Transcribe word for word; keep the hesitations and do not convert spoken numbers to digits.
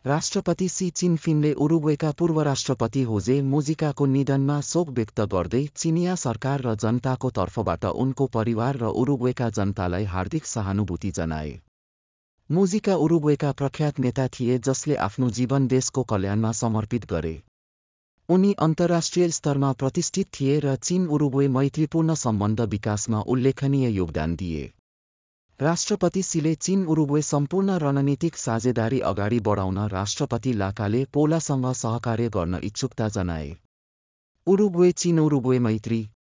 राष्ट्रपति सी चिनफिङले उरुग्वेका पूर्व राष्ट्रपति होजे मुजिकाको निधनमा शोक व्यक्त गर्दै चिनिया सरकार र जनताको तर्फबाट उनको परिवार र उरुग्वेका जनतालाई हार्दिक सहानुभूति जनाए। मुजिका उरुग्वेका प्रख्यात नेता थिए जसले आफ्नो जीवन देशको कल्याणमा समर्पित गरे। उनी अन्तर्राष्ट्रिय स्तरमा प्रतिष्ठित थिए र चीन उरुग्वे मैत्रीपूर्ण सम्बन्ध विकासमा उल्लेखनीय योगदान दिए। राष्ट्रपति सीले चीन उरुग्वे सम्पूर्ण रणनीतिक साझेदारी अगाडि बढाउन राष्ट्रपति लाकाले पोलासँग सहकार्य गर्न इच्छुकता जनाए। उरुग्वे चीन उरुग्वे मैत्री